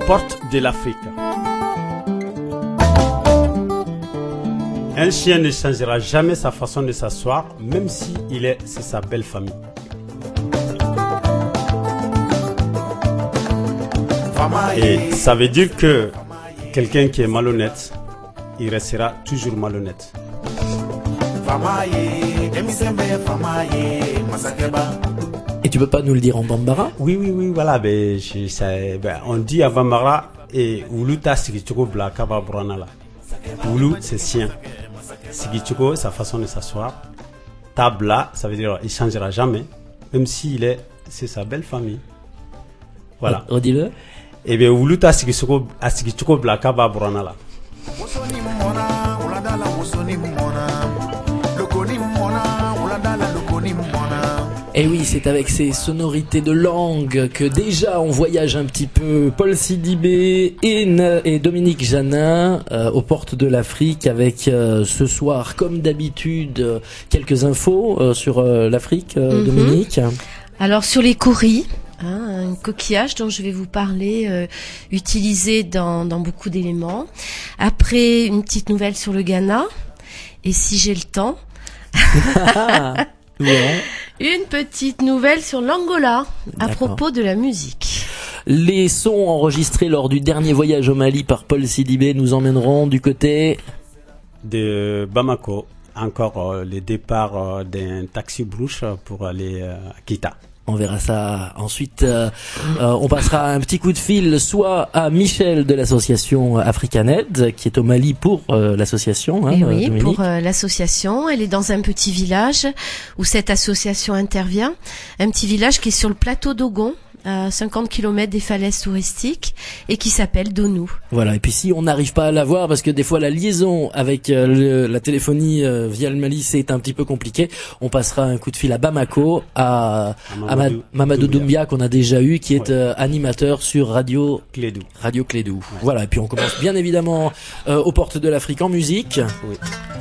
portes de l'Afrique. Un chien ne changera jamais sa façon de s'asseoir, même si c'est sa belle famille. Et ça veut dire que quelqu'un qui est malhonnête, il restera toujours malhonnête. Et tu peux pas nous le dire en bambara? Oui, voilà. On dit à bambara, et Wuluta Sigichoko Blaka Babranala. Wulu, c'est sien. Sigichoko, sa façon de s'asseoir. Tabla, ça veut dire il changera jamais, même si c'est sa belle famille. Voilà. Redis-le. Et bien, Wuluta Sigichoko Blaka Babranala. Et oui, c'est avec ces sonorités de langue que déjà on voyage un petit peu. Paul Sidibé et Dominique Janin aux portes de l'Afrique avec ce soir, comme d'habitude, quelques infos sur l'Afrique, Dominique. Alors sur les kauris, un coquillage dont je vais vous parler, utilisé dans beaucoup d'éléments. Après, une petite nouvelle sur le Ghana. Et si j'ai le temps... Ouais. Une petite nouvelle sur l'Angola à propos de la musique. Les sons enregistrés lors du dernier voyage au Mali par Paul Sidibé nous emmèneront du côté de Bamako. Encore le départ d'un taxi brouche pour aller à Kita. On verra ça ensuite. On passera un petit coup de fil soit à Michel de l'association Africanet qui est au Mali pour l'association. Oui, Dominique. Pour l'association. Elle est dans un petit village où cette association intervient. Un petit village qui est sur le plateau d'Ogon, à 50 km des falaises touristiques, et qui s'appelle Donou. Voilà, et puis si on n'arrive pas à la voir, parce que des fois la liaison avec la téléphonie via le Mali c'est un petit peu compliqué, on passera un coup de fil à Bamako, à Mamadou Doumbia qu'on a déjà eu, qui est animateur sur Radio Clédou. Ouais. Voilà, et puis on commence bien évidemment aux portes de l'Afrique en musique. Oui.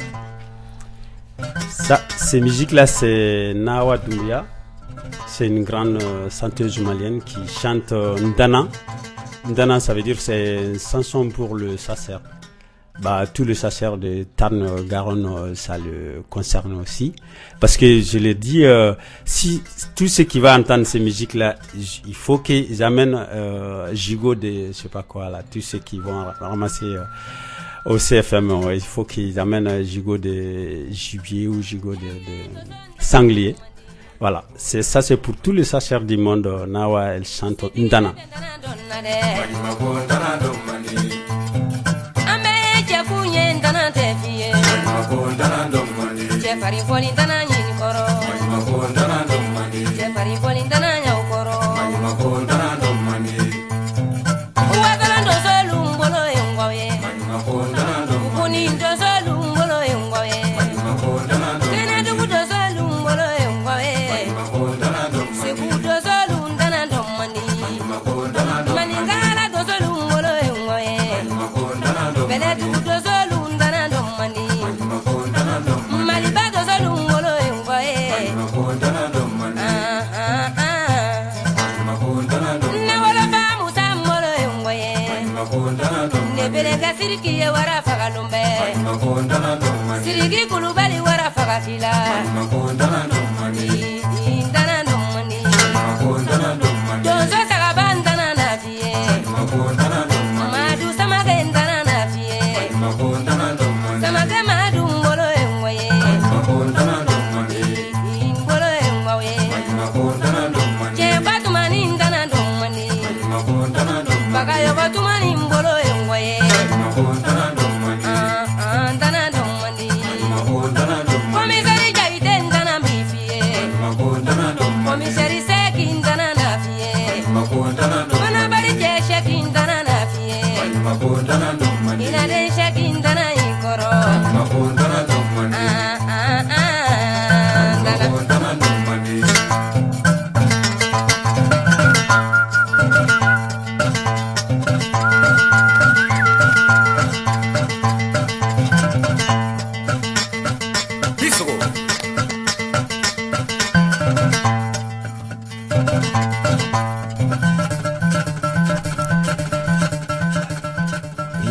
Ces musiques-là, c'est Nawa Doumbia. C'est une grande chanteuse malienne qui chante Ndana. Ndana, ça veut dire c'est une chanson pour le sacer. Tous les sacers de Tarn-Garonne, ça le concerne aussi. Parce que je l'ai dit, si tout ce qui va entendre ces musiques-là, il faut qu'ils amènent gigot de, je sais pas quoi là, tous ceux qui vont ramasser au CFM, il faut qu'ils amènent gigot de gibier ou gigot de sanglier. Voilà, c'est pour tous les sachers du monde. Nawa, elle chante Ndana. Siriki wara faga lumbe Siriki kulubali wara faga kila Indana domani Donzo sagabandana na fiye Madu samaga indana na fiye Samaga madu mbolo engwaye Mbolo engwaye Cheba tumani indana domani Baga yoba tumani mbolo engwaye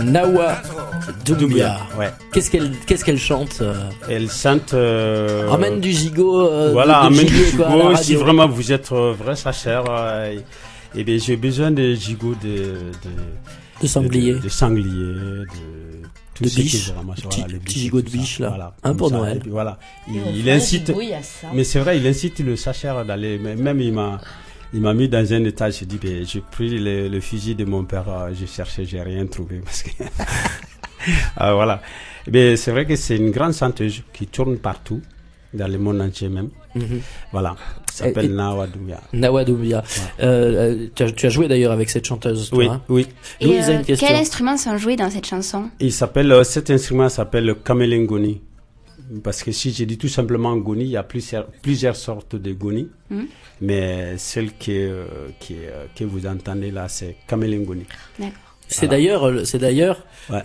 Nawa Doumbia. Ouais. Qu'est-ce qu'elle chante Elle chante. Amène du gigot. Voilà, de amène du gigot, quoi, à la gigot. radio. Si vraiment vous êtes vrai chachère, et bien j'ai besoin de gigot De sanglier. De sanglier, de tout De ce qui biche. est vraiment, Petit- voilà, les petit biches et gigot tout de ça. biche, là. Voilà, Un comme pour ça. Noël. Et puis voilà, Et on il fait un incite. gigot, il y a ça. Mais c'est vrai, il incite le chachère d'aller. Même il m'a mis dans un état. J'ai dit, ben, j'ai pris le fusil de mon père. J'ai cherché, j'ai rien trouvé parce que. Voilà. Mais c'est vrai que c'est une grande chanteuse qui tourne partout, dans le monde entier même. Mhm. Voilà. Ça s'appelle Nawa Doumbia. Nawa Doumbia. Tu as joué d'ailleurs avec cette chanteuse, toi, Oui, hein oui. Et Louise a une question. quels instruments sont joués dans cette chanson? Cet instrument s'appelle le kamelengoni. Parce que si j'ai dit tout simplement goni, il y a plusieurs sortes de goni. Mais celle que vous entendez là, c'est kamelengoni. D'accord. C'est Voilà. d'ailleurs Ouais.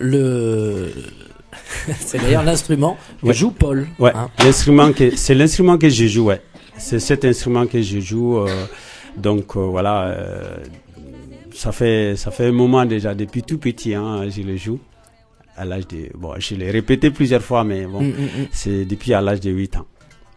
c'est d'ailleurs l'instrument que Ouais. joue Paul. Ouais, hein. c'est l'instrument que je joue, ouais. C'est cet instrument que je joue, donc voilà, ça fait un moment déjà, depuis tout petit, hein, je le joue. À l'âge de, bon, je l'ai répété plusieurs fois, mais bon, c'est depuis à l'âge de 8 ans.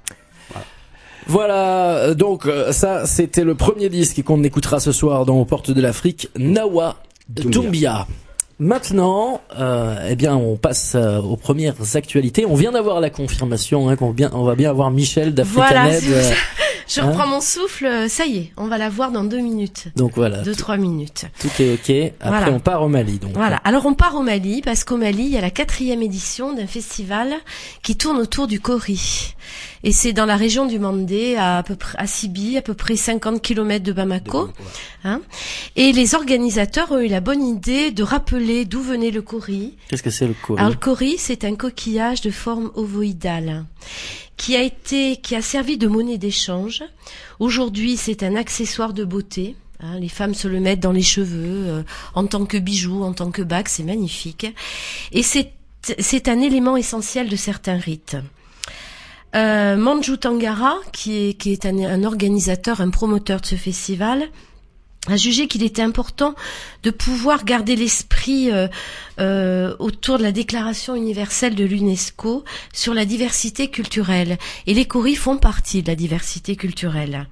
Voilà, donc ça c'était le premier disque qu'on écoutera ce soir dans Aux Portes de l'Afrique, Nawa Doumbia. Maintenant, eh bien, on passe aux premières actualités. On vient d'avoir la confirmation hein, on va bien avoir Michel d'Africanet. Voilà, je hein reprends mon souffle. Ça y est, on va la voir dans 2 minutes. Donc voilà, 2-3 minutes. tout est ok. Après, Voilà. on part au Mali. Donc Voilà. Alors on part au Mali parce qu'au Mali, il y a la 4e édition d'un festival qui tourne autour du Kori. Et c'est dans la région du Mandé, à peu près à Sibi, à peu près 50 km de Bamako. Hein. Et les organisateurs ont eu la bonne idée de rappeler d'où venait le Kori. Qu'est-ce que c'est le Kori? Alors le Kori, c'est un coquillage de forme ovoïdale qui a servi de monnaie d'échange. Aujourd'hui, c'est un accessoire de beauté. Hein, les femmes se le mettent dans les cheveux en tant que bijou, en tant que bague, c'est magnifique. Et c'est un élément essentiel de certains rites. Manju Tangara, qui est un organisateur, un promoteur de ce festival, a jugé qu'il était important de pouvoir garder l'esprit autour de la Déclaration universelle de l'UNESCO sur la diversité culturelle. Et les Koris font partie de la diversité culturelle.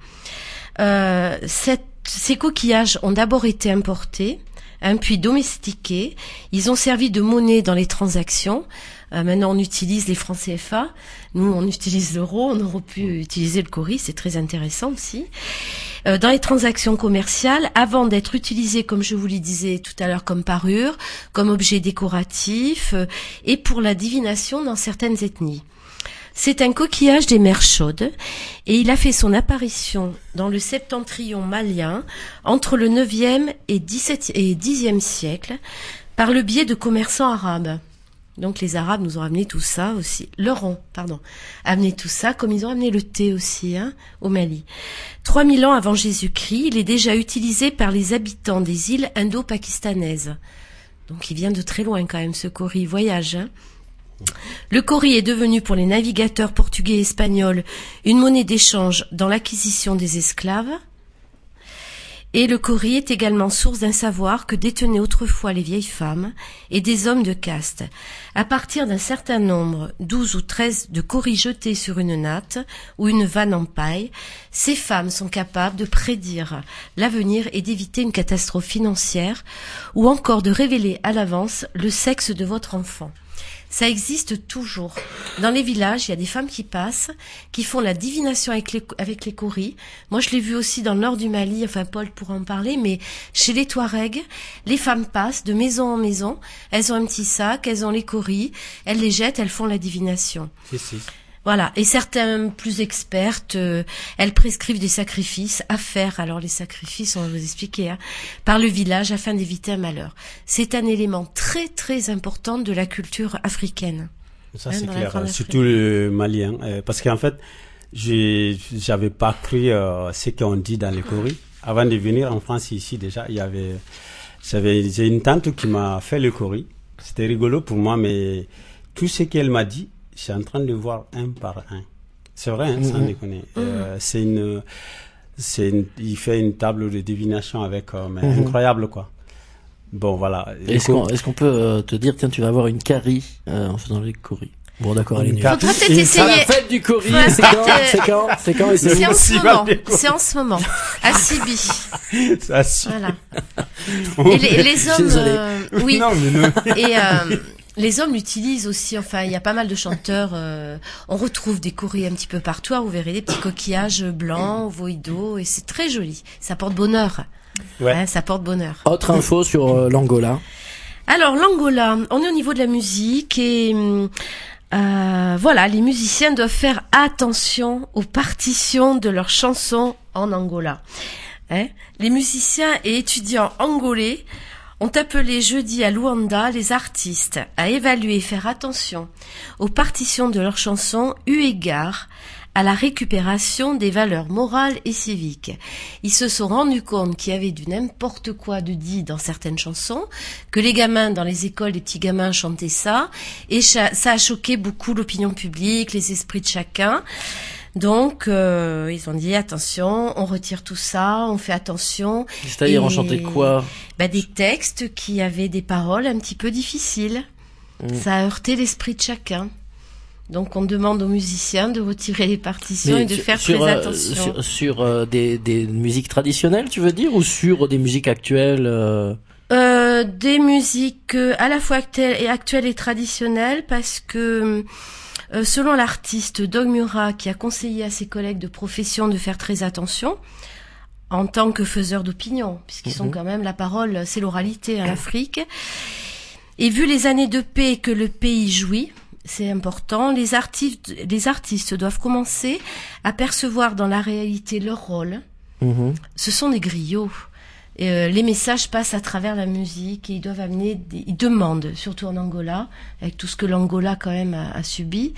Ces coquillages ont d'abord été importés, hein, puis domestiqués. Ils ont servi de monnaie dans les transactions. Maintenant, on utilise les francs CFA. Nous, on utilise l'euro. On aurait pu utiliser le Kori. C'est très intéressant aussi. Dans les transactions commerciales, avant d'être utilisés, comme je vous le disais tout à l'heure, comme parure, comme objet décoratif, et pour la divination dans certaines ethnies. C'est un coquillage des mers chaudes et il a fait son apparition dans le septentrion malien entre le 9e et 10e siècle par le biais de commerçants arabes. Donc les Arabes nous ont amené tout ça aussi, amené tout ça, comme ils ont amené le thé aussi hein, au Mali. 3000 ans avant Jésus-Christ, il est déjà utilisé par les habitants des îles indo-pakistanaises. Donc il vient de très loin quand même ce Kori, voyage. Hein. Le Kori est devenu pour les navigateurs portugais et espagnols une monnaie d'échange dans l'acquisition des esclaves. Et le Kori est également source d'un savoir que détenaient autrefois les vieilles femmes et des hommes de caste. À partir d'un certain nombre, 12 ou 13 de Kori jetés sur une natte ou une vanne en paille, ces femmes sont capables de prédire l'avenir et d'éviter une catastrophe financière ou encore de révéler à l'avance le sexe de votre enfant. Ça existe toujours. Dans les villages, il y a des femmes qui passent, qui font la divination avec les Koris. Moi, je l'ai vu aussi dans le nord du Mali, enfin Paul pourra en parler, mais chez les Touaregs, les femmes passent de maison en maison, elles ont un petit sac, elles ont les Koris, elles les jettent, elles font la divination. Si. Voilà. Et certains plus expertes, elles prescrivent des sacrifices à faire. Alors les sacrifices, on va vous expliquer, hein, par le village afin d'éviter un malheur. C'est un élément très très important de la culture africaine. Ça c'est clair, surtout le malien, parce qu'en fait, j'avais pas cru ce qu'on dit dans les Koris. Avant de venir en France ici déjà, j'ai une tante qui m'a fait le Kori. C'était rigolo pour moi, mais tout ce qu'elle m'a dit, je suis en train de voir un par un. C'est vrai, hein, sans déconner. Il fait une table de divination avec, mais incroyable quoi. Bon, voilà. Est-ce qu'on peut te dire, tiens, tu vas avoir une carie en faisant les coris? Bon, d'accord, allez, Faudra peut-être à la essayer. fête du cori, Faudra c'est quand et c'est C'est où? en ce moment. C'est en ce moment. À Sibi. Ça suffit. Voilà. Et les hommes, Désolé. oui. Non, mais non. Et les hommes l'utilisent aussi. Enfin, il y a pas mal de chanteurs. On retrouve des coris un petit peu partout. Vous verrez des petits coquillages blancs, ovoïdaux, et c'est très joli. Ça porte bonheur. Ouais. Hein, ça porte bonheur. Autre info sur l'Angola. Alors l'Angola, on est au niveau de la musique et voilà, les musiciens doivent faire attention aux partitions de leurs chansons en Angola. Hein, les musiciens et étudiants angolais ont appelé jeudi à Luanda les artistes à évaluer et faire attention aux partitions de leurs chansons eu égard à la récupération des valeurs morales et civiques. Ils se sont rendus compte qu'il y avait du n'importe quoi de dit dans certaines chansons, que les gamins dans les écoles, les petits gamins chantaient ça, et ça a choqué beaucoup l'opinion publique, les esprits de chacun. Donc, ils ont dit attention, on retire tout ça, on fait attention. C'est-à-dire, on chantait quoi? Des textes qui avaient des paroles un petit peu difficiles. Ça a heurté l'esprit de chacun. Donc on demande aux musiciens de retirer les partitions et de faire très attention. Sur des musiques traditionnelles, tu veux dire, ou sur des musiques actuelles Des musiques à la fois actuelles et traditionnelles, parce que selon l'artiste Dog Mura, qui a conseillé à ses collègues de profession de faire très attention, en tant que faiseurs d'opinion, puisqu'ils sont quand même, la parole, c'est l'oralité en Afrique, et vu les années de paix que le pays jouit, c'est important, les artistes doivent commencer à percevoir dans la réalité leur rôle. Ce sont des griots. Les messages passent à travers la musique et ils doivent amener, ils demandent, surtout en Angola, avec tout ce que l'Angola quand même a subi,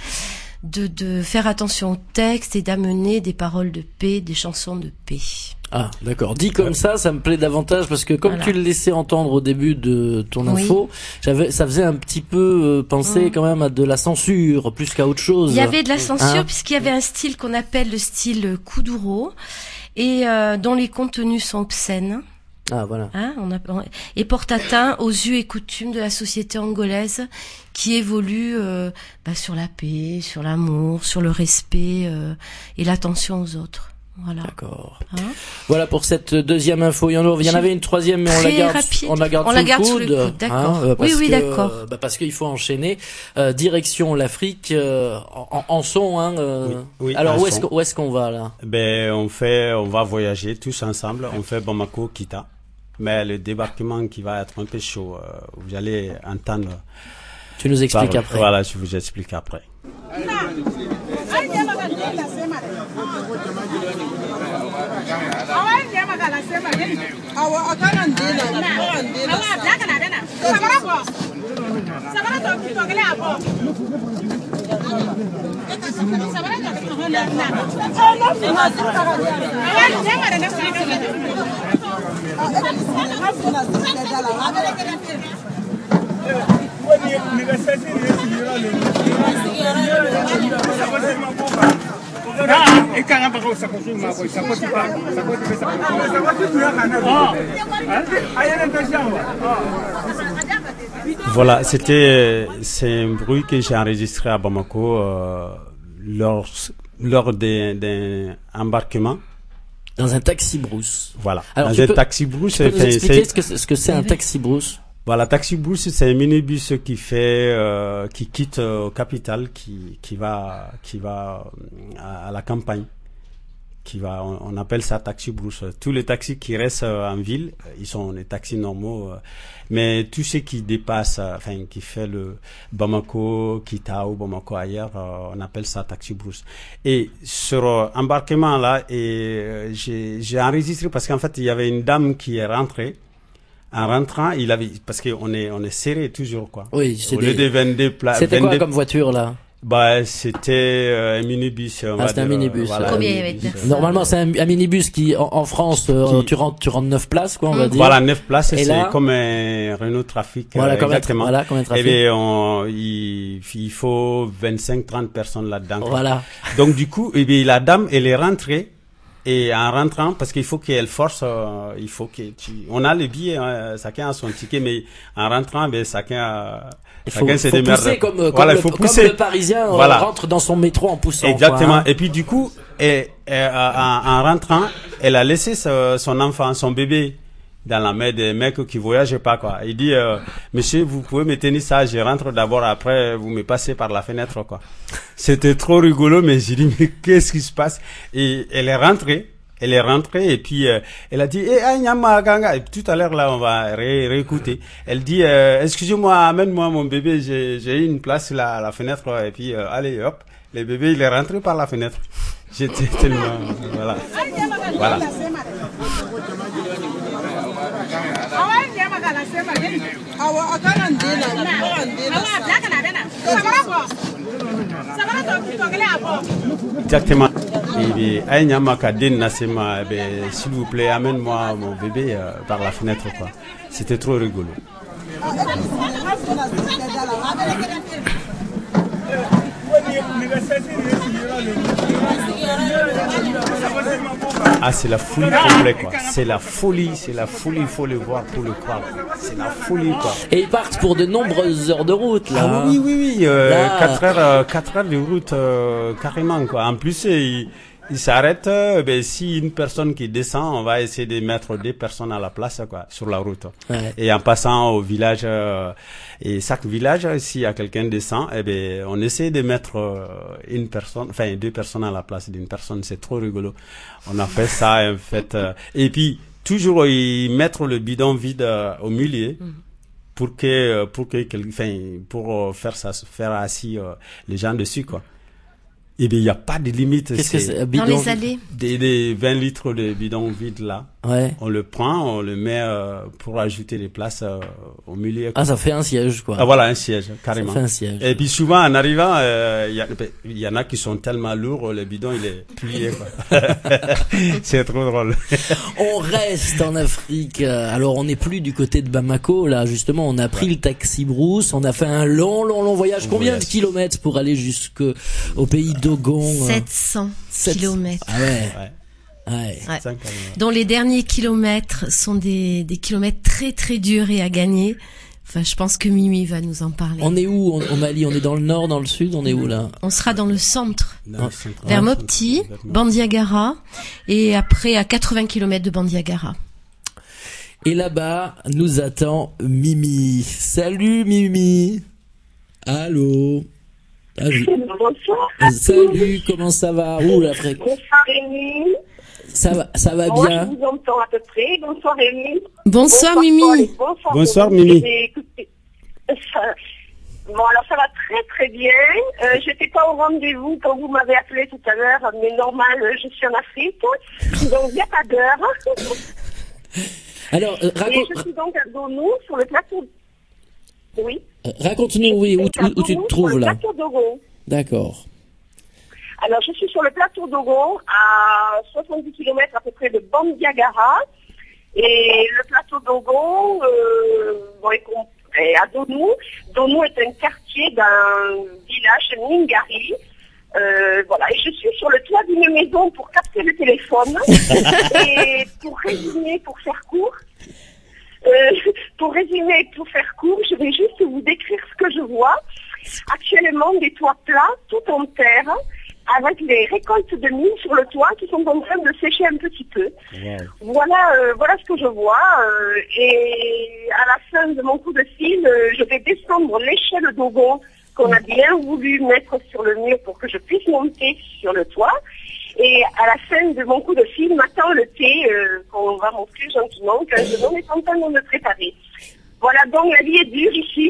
de faire attention au texte et d'amener des paroles de paix, des chansons de paix. Ah, d'accord. Dit comme ça me plaît davantage parce que comme tu le laissais entendre au début de ton info, ça faisait un petit peu penser quand même à de la censure plus qu'à autre chose. Il y avait de la censure puisqu'il y avait un style qu'on appelle le style kuduro et dont les contenus sont obscènes. Ah, voilà. Et porte atteinte aux us et coutumes de la société angolaise qui évolue sur la paix, sur l'amour, sur le respect et l'attention aux autres. Voilà. D'accord. Voilà pour cette deuxième info. Il y en avait une troisième, mais on la garde sous le coude. D'accord. Oui, d'accord. Parce qu'il faut enchaîner. Direction l'Afrique en son. Oui, alors où est-ce qu'on va là? On va voyager tous ensemble. On fait Bamako Kita. Mais le débarquement qui va être un peu chaud, vous allez entendre. Tu nous expliques après. Voilà, je vous explique après. Voilà, c'est un bruit que j'ai enregistré à Bamako lors d'un embarquement. Dans un taxi brousse. Voilà. Alors, dans un taxi brousse. Tu peux nous expliquer ce que c'est un taxi brousse? Voilà, taxi brousse, c'est un minibus qui quitte capitale, qui va à la campagne. On appelle ça taxi brousse. Tous les taxis qui restent en ville, ils sont des taxis normaux, mais tous ceux qui dépassent, qui fait le Bamako, Kita ou Bamako ailleurs, on appelle ça taxi brousse. Et sur embarquement là, j'ai enregistré parce qu'en fait il y avait une dame qui est rentrée. En rentrant, parce qu'on est serré toujours quoi. Oui, au lieu de 22 places. C'était quoi comme voiture là? C'était un minibus. C'était un minibus. Voilà, combien il y avait de personnes? Normalement, c'est un minibus qui, en France, tu rentres 9 places, quoi, on va dire. Voilà, 9 places, et c'est là, comme un Renault Trafic. Voilà, exactement. comme un Trafic. Et bien, il faut 25-30 personnes là-dedans. Voilà. Donc, du coup, la dame, elle est rentrée Et en rentrant, parce qu'il faut qu'elle force, on a le billet, chacun a son ticket, mais en rentrant, ben, chacun se démerde. Pousser comme pousser. le Parisien rentre dans son métro en poussant. Exactement. Quoi, Et puis du coup, en rentrant, elle a laissé son enfant, son bébé, dans la main des mecs qui voyagent pas, quoi. Il dit, monsieur, vous pouvez me tenir ça, je rentre d'abord, après, vous me passez par la fenêtre, quoi. C'était trop rigolo, mais j'ai dit, mais qu'est-ce qui se passe? Et elle est rentrée, et puis, elle a dit, Nyama, Ganga. Et tout à l'heure, là, on va réécouter. Elle dit, excusez-moi, amène-moi mon bébé, j'ai une place là, à la fenêtre, et puis, allez, hop. Le bébé, il est rentré par la fenêtre. J'étais tellement, voilà. Exactement. S'il vous plaît, amène-moi mon bébé par la fenêtre, quoi. C'était trop rigolo. Ah, c'est la folie complète, quoi. C'est la folie, il faut le voir pour le croire. C'est la folie, quoi. Et ils partent pour de nombreuses heures de route, là. Ah oui, 4 heures de route, carrément, quoi. En plus, il s'arrête, si une personne qui descend, on va essayer de mettre 2 personnes à la place, quoi, sur la route. Ouais. Et en passant au village, et chaque village, s'il y a quelqu'un descend, on essaie de mettre 2 personnes à la place d'une personne. C'est trop rigolo. On a fait ça, en fait. Et puis, toujours, mettre le bidon vide au milieu. Pour faire assis les gens dessus, quoi. Eh bien, il n'y a pas de limite. Qu'est-ce que c'est, Dans les allées. Des 20 litres de bidon vide, là. Ouais. On le prend, on le met pour ajouter des places au milieu. Ah, ça fait un siège, quoi. Ah, voilà, un siège, carrément. Ça fait un siège. Et puis souvent, en arrivant, il y en a qui sont tellement lourds, le bidon, il est plié, quoi. C'est trop drôle. On reste en Afrique. Alors, on n'est plus du côté de Bamako, là. Justement, on a pris le taxi brousse. On a fait un long voyage. Combien de kilomètres pour aller jusqu'au pays d'Ogon? 700 kilomètres. Ah ouais. Ouais. Dont les derniers kilomètres sont des kilomètres très très durs et à gagner. Enfin, je pense que Mimi va nous en parler. On est où au Mali? On est dans le nord, dans le sud? On est où là? On sera dans le centre, vers Mopti, Bandiagara, et après à 80 kilomètres de Bandiagara. Et là-bas, nous attend Mimi. Salut Mimi. Allô. Bonsoir. Salut, comment ça va? Ouh, la fréquence. Bonsoir Rémi. Ça va Moi, bien. je vous entends à peu près. Bonsoir Rémi. Bonsoir Mimi. Bonsoir Mimi. Bon, alors ça va très très bien. J'étais pas au rendez-vous quand vous m'avez appelé tout à l'heure, mais normal, je suis en Afrique, donc il n'y a pas d'heure. Alors, Et je suis donc à Donou, sur le plateau. Oui. Raconte-nous, oui, où tu te trouves là. Sur le plateau d'Ogon. D'accord. Alors, je suis sur le plateau d'Ogon, à 70 km à peu près de Bandiagara. Et le plateau d'Ogon, est à Donou. Donou est un quartier d'un village, Ningari. Voilà, et je suis sur le toit d'une maison pour capter le téléphone. Et pour résumer, pour faire court, je vais juste vous décrire ce que je vois. Actuellement, des toits plats, tout en terre, avec les récoltes de mil sur le toit qui sont en train de sécher un petit peu. Wow. Voilà ce que je vois. Et à la fin de mon coup de fil, je vais descendre l'échelle d'Ogon qu'on a bien voulu mettre sur le mur pour que je puisse monter sur le toit. Et à la fin de mon coup de fil, m'attend le thé qu'on va m'offrir gentiment, qu'un jeune homme est en train de me préparer. Voilà, donc la vie est dure ici.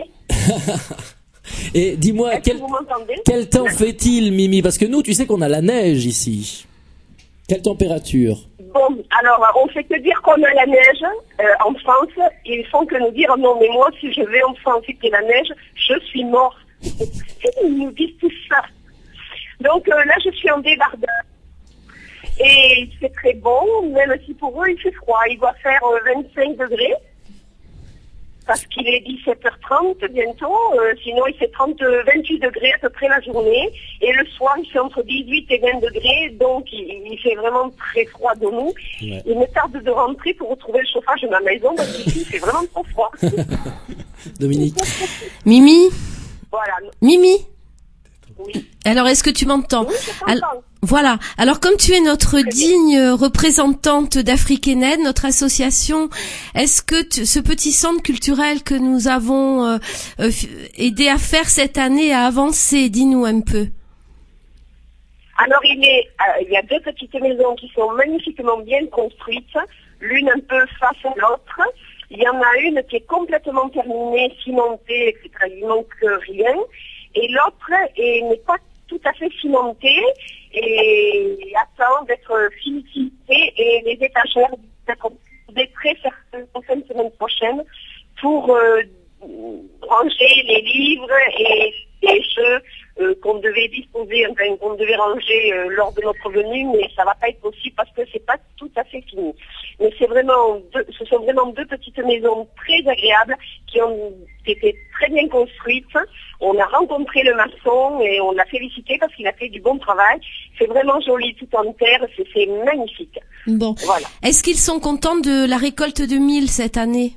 Et dis-moi, quel temps fait-il, Mimi? Parce que nous, tu sais qu'on a la neige ici. Quelle température? Bon, alors, on fait que dire qu'on a la neige en France. Ils font que nous dire, non, mais moi, si je vais en France et qu'il y a la neige, je suis mort. Ils nous disent tout ça. Donc là, je suis en débardeur. Et c'est très bon, même si pour eux, il fait froid. Il doit faire 25 degrés. parce qu'il est 17h30 bientôt, sinon il fait 28 degrés à peu près la journée, et le soir il fait entre 18 et 20 degrés, donc il fait vraiment très froid de nous. Ouais. Il me tarde de rentrer pour retrouver le chauffage de ma maison, parce qu'ici il fait vraiment trop froid. Dominique. Mimi. Voilà. Mimi. Oui. Alors, est-ce que tu m'entends? Oui, voilà. Alors, comme tu es notre digne représentante d'Africained, notre association, est-ce que ce petit centre culturel que nous avons aidé à faire cette année a avancé? Dis-nous un peu. Alors, il y a deux petites maisons qui sont magnifiquement bien construites, l'une un peu face à l'autre. Il y en a une qui est complètement terminée, cimentée, etc. Il manque rien. Et l'autre n'est pas tout à fait cimentée et attend d'être finissée, et les étagères d'être très certaines en fin de semaine prochaine pour ranger les livres et les jeux qu'on devait disposer, enfin, qu'on devait ranger lors de notre venue, mais ça va pas être possible parce que c'est pas tout à fait fini. Mais ce sont vraiment deux petites maisons très agréables qui ont été très bien construites. On a rencontré le maçon et on l'a félicité parce qu'il a fait du bon travail. C'est vraiment joli tout en terre, c'est magnifique. Bon. Voilà. Est-ce qu'ils sont contents de la récolte de mil cette année?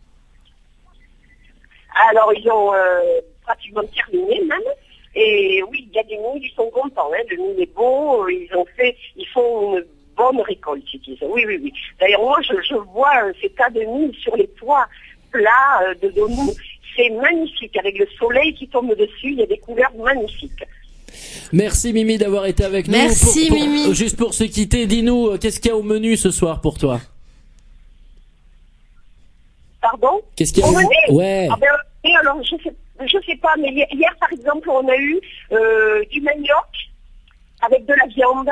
Alors ils ont pratiquement terminé même. Et oui, il y a des moules, ils sont contents, hein. Le moule est beau, ils font une bonne récolte, ils disent. Oui. D'ailleurs, moi, je vois ces tas de moules sur les toits plats de nous. C'est magnifique, avec le soleil qui tombe dessus, il y a des couleurs magnifiques. Merci Mimi d'avoir été avec nous. Merci Mimi. Juste pour se quitter, dis-nous, qu'est-ce qu'il y a au menu ce soir pour toi? Pardon? Qu'est-ce qu'il y a au menu? Ouais. Ah ben, alors, je sais pas, mais hier, par exemple, on a eu du manioc avec de la viande.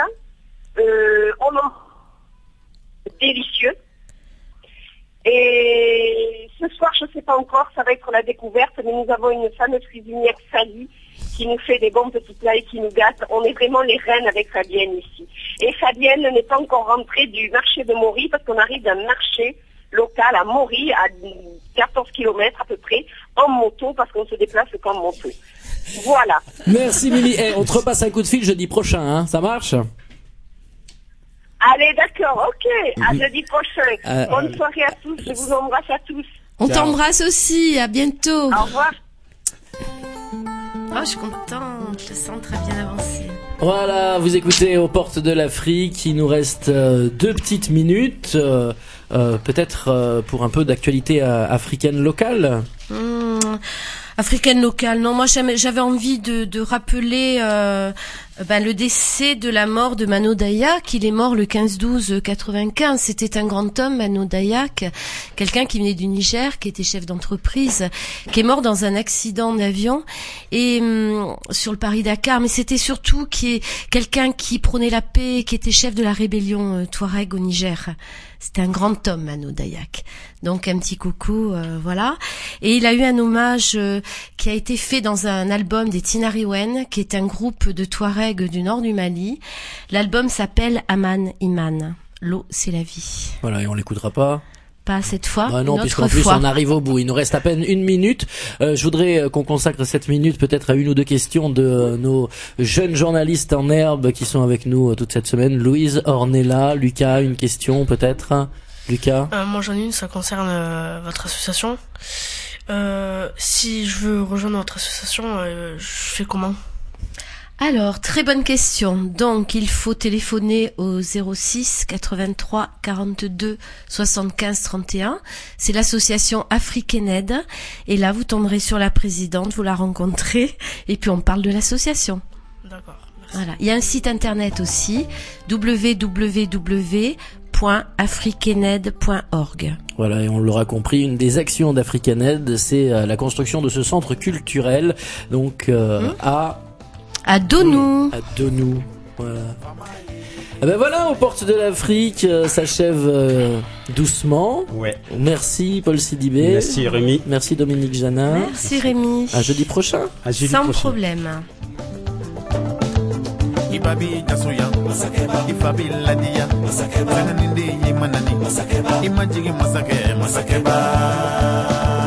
Délicieux. Et ce soir, je sais pas encore, ça va être la découverte, mais nous avons une fameuse cuisinière, Sally, qui nous fait des bons petits plats et qui nous gâte. On est vraiment les reines avec Fabienne ici. Et Fabienne n'est pas encore rentrée du marché de Maury, parce qu'on arrive d'un marché local à Maury, à 14 km à peu près, en moto, parce qu'on se déplace qu'en moto. Voilà. Merci Mimi. On te repasse un coup de fil jeudi prochain, hein. Ça marche? Allez, d'accord, ok. À jeudi prochain. Bonne soirée à tous. Je vous embrasse à tous. On t'embrasse aussi. À bientôt. Au revoir. Oh, je suis contente. Le centre a bien avancé. Voilà, vous écoutez aux portes de l'Afrique. Il nous reste 2 petites minutes. Peut-être pour un peu d'actualité africaine locale. Africaine locale. Non, moi j'avais envie de rappeler le décès de la mort de Mano Dayak. Il est mort le 15-12-95. C'était un grand homme, Mano Dayak, quelqu'un qui venait du Niger, qui était chef d'entreprise, qui est mort dans un accident d'avion et sur le Paris-Dakar. Mais c'était surtout quelqu'un qui prônait la paix, qui était chef de la rébellion Touareg au Niger. C'était un grand homme, Mano Dayak. Donc un petit coucou, voilà. Et il a eu un hommage qui a été fait dans un album des Tinariwen, qui est un groupe de Touareg du nord du Mali. L'album s'appelle Aman Iman. L'eau, c'est la vie. Voilà, et on l'écoutera pas. Pas cette fois. Bah non, puisqu'en plus on arrive au bout. Il nous reste à peine 1 minute. Je voudrais qu'on consacre cette minute peut-être à 1 ou 2 questions de nos jeunes journalistes en herbe qui sont avec nous toute cette semaine. Louise, Ornella, Lucas, une question peut-être. Lucas. Moi j'en ai une, ça concerne votre association. Si je veux rejoindre votre association, je fais comment? Alors, très bonne question. Donc, il faut téléphoner au 06 83 42 75 31. C'est l'association Africained. Et là, vous tomberez sur la présidente, vous la rencontrez, et puis on parle de l'association. D'accord. Merci. Voilà. Il y a un site internet aussi, www.africained.org. Voilà, et on l'aura compris, une des actions d'Africained, c'est la construction de ce centre culturel, donc à Donou. À Donou, voilà. Et ben voilà, aux portes de l'Afrique s'achève doucement. Ouais. Merci Paul Sidibé. Merci Rémi. Merci Dominique Janin. Merci Rémi. À jeudi prochain. Sans problème. Ibabi Jasuya, Ifabi Ladia, Sananindi Yimanani, Imajigi Masake, Masakeba.